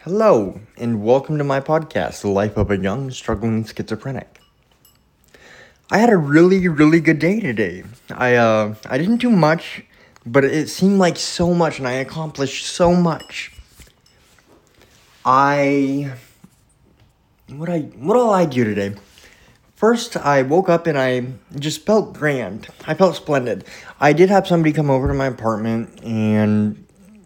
Hello, and welcome to my podcast, The Life of a Young Struggling Schizophrenic. I had a really good day today. I didn't do much, but it seemed like so much, and I accomplished so much. What did I do today? First, I woke up and I just felt grand. I felt splendid. I did have somebody come over to my apartment, and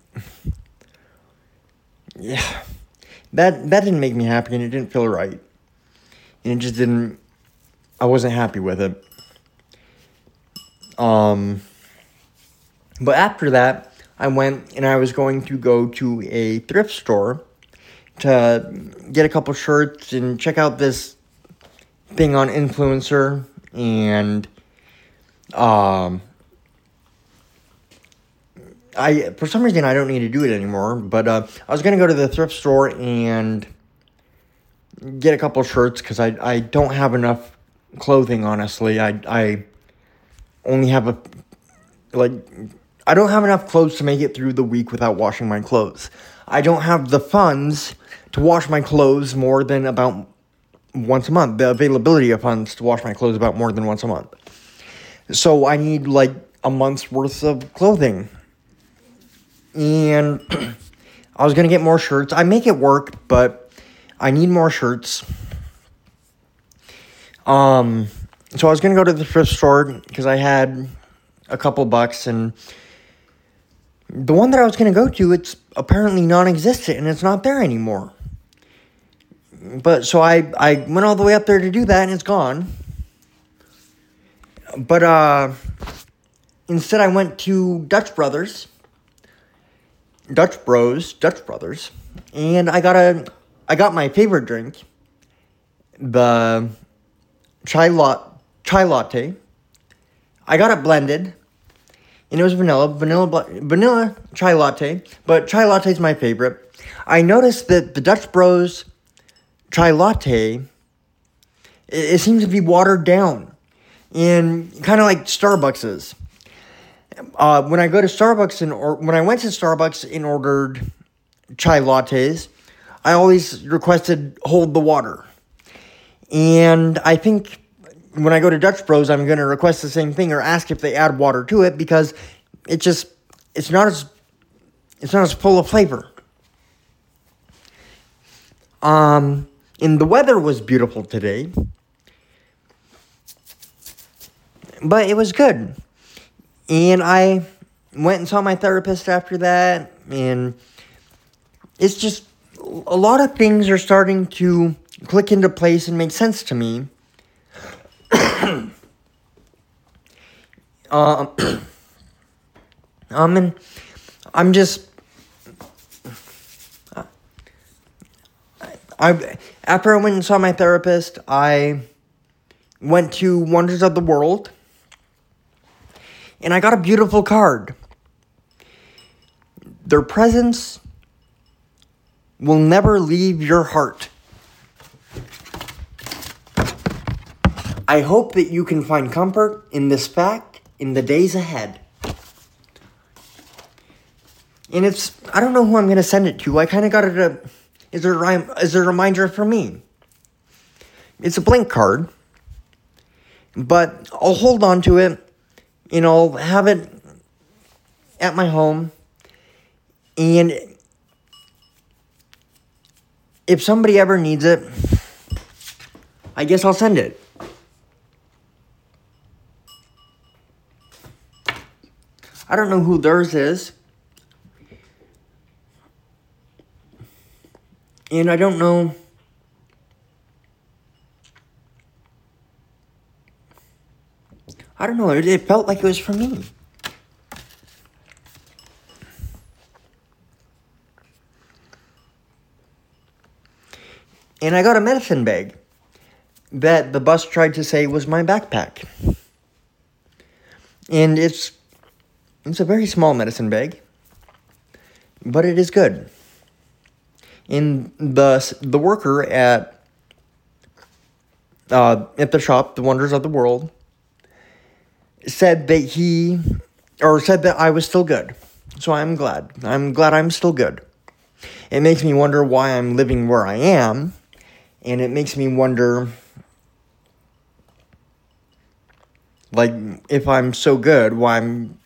yeah, that didn't make me happy, and it didn't feel right. And it just didn't, I wasn't happy with it. But after that, I went and I was going to go to a thrift store to get a couple shirts and check out this thing on Influencer, and for some reason I don't need to do it anymore, but I was gonna go to the thrift store and get a couple shirts because I don't have enough clothing, honestly. I only have I don't have enough clothes to make it through the week without washing my clothes. I don't have the funds to wash my clothes more than about once a month. The availability of funds to wash my clothes about more than once a month. So I need like a month's worth of clothing. And I was going to get more shirts. I make it work, but I need more shirts. So I was going to go to the thrift store because I had a couple bucks, and the one that I was going to go to, it's apparently non-existent and it's not there anymore. But so I went all the way up there to do that, and it's gone. But instead I went to Dutch Brothers, and I got my favorite drink, the chai latte. I got it blended, and it was vanilla chai latte, but chai latte is my favorite. I noticed that the Dutch Bros chai latte, it seems to be watered down, and kind of like Starbucks's. When I went to Starbucks and ordered chai lattes, I always requested hold the water. And I think when I go to Dutch Bros, I'm going to request the same thing or ask if they add water to it, because it's not as full of flavor. And the weather was beautiful today, but it was good. And I went and saw my therapist after that, and it's just a lot of things are starting to click into place and make sense to me. And I'm just, after I went and saw my therapist, I went to Wonders of the World, and I got a beautiful card. Their presence will never leave your heart. I hope that you can find comfort in this fact in the days ahead. And I don't know who I'm going to send it to. I kind of got it as a reminder for me. It's a blank card, but I'll hold on to it, and I'll have it at my home. And if somebody ever needs it, I guess I'll send it. I don't know who theirs is. And I don't know. It felt like it was for me. And I got a medicine bag that the bus tried to say was my backpack. And it's a very small medicine bag, but it is good. And the worker at the shop, the Wonders of the World, said that I was still good. So I'm glad. I'm glad I'm still good. It makes me wonder why I'm living where I am, and it makes me wonder, like, if I'm so good, why I'm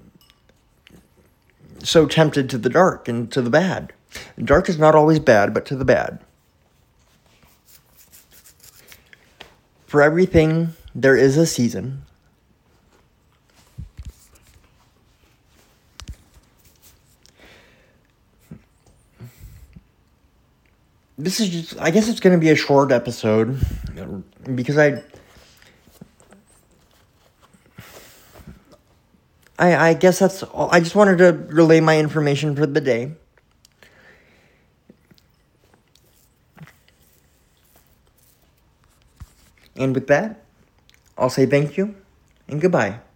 so tempted to the dark and to the bad. The dark is not always bad, but to the bad. For everything, there is a season. This is just, I guess it's going to be a short episode, because I guess that's all. I just wanted to relay my information for the day. And with that, I'll say thank you and goodbye.